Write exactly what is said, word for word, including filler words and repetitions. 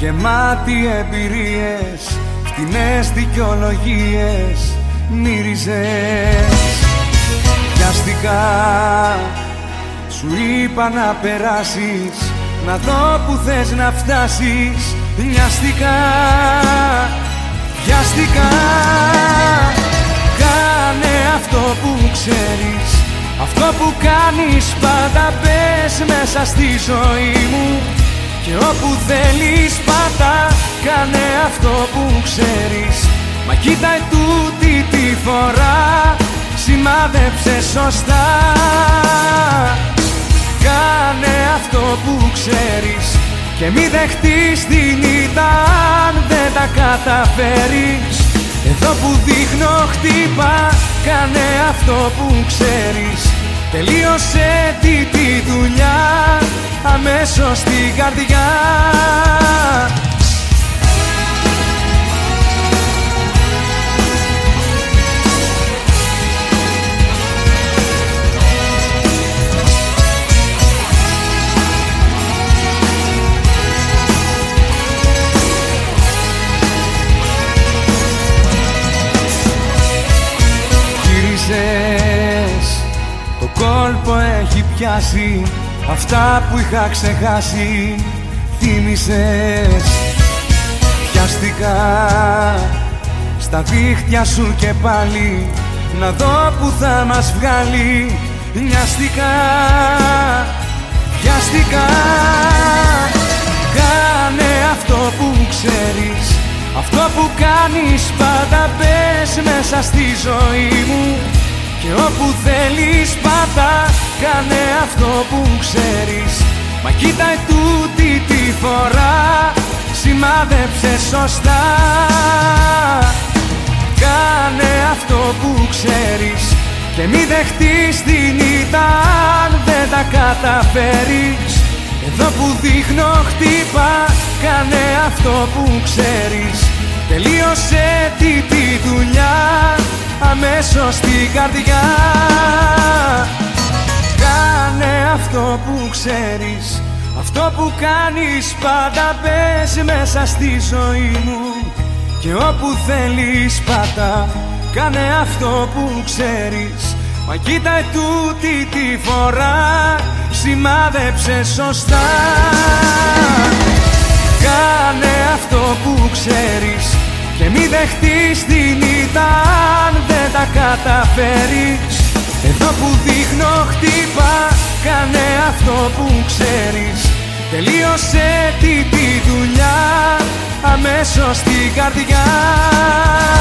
γεμάτη εμπειρίες, φτηνές δικαιολογίες, μύριζες. Βιαστικά σου είπα να περάσεις, να δω που θες να φτάσεις. Νοιαστικά, βιαστικά. Κάνε αυτό που ξέρεις, αυτό που κάνεις πάντα. Πες μέσα στη ζωή μου και όπου θέλεις πάντα. Κάνε αυτό που ξέρεις, μα κοίτα τούτη τη φορά, σημάδεψε σωστά. Κάνε αυτό που ξέρεις και μη δεχτείς την ήττα αν δεν τα καταφέρεις. Εδώ που δείχνω χτύπα, κάνε αυτό που ξέρεις. Τελείωσε τη, τη δουλειά αμέσως στην καρδιά. Το κόλπο έχει πιάσει, αυτά που είχα ξεχάσει θύμισες. Πιαστικά στα δίχτυα σου και πάλι, να δω που θα μας βγάλει. Νοιαστικά, πιαστικά. Κάνε αυτό που ξέρεις, αυτό που κάνεις πάντα. Πες μέσα στη ζωή μου και όπου θέλεις πάντα. Κάνε αυτό που ξέρεις, μα κοίτα τούτη τη φορά, σημάδεψε σωστά. Κάνε αυτό που ξέρεις και μη δεχτείς την ήττα αν δεν τα καταφέρεις. Εδώ που δείχνω χτύπα, κάνε αυτό που ξέρεις. Τελείωσε τη, τη δουλειά αμέσως στην καρδιά. Κάνε αυτό που ξέρεις, αυτό που κάνεις πάντα. Πες μέσα στη ζωή μου και όπου θέλεις πάντα. Κάνε αυτό που ξέρεις, μα κοίτα τούτη τη φορά, σημάδεψε σωστά. Κάνε αυτό που ξέρεις και μη δεχτείς την ήττα αν δεν τα καταφέρεις. Εδώ που δείχνω χτύπα, κάνε αυτό που ξέρεις. Τελείωσε τη, τη δουλειά αμέσως στην καρδιά.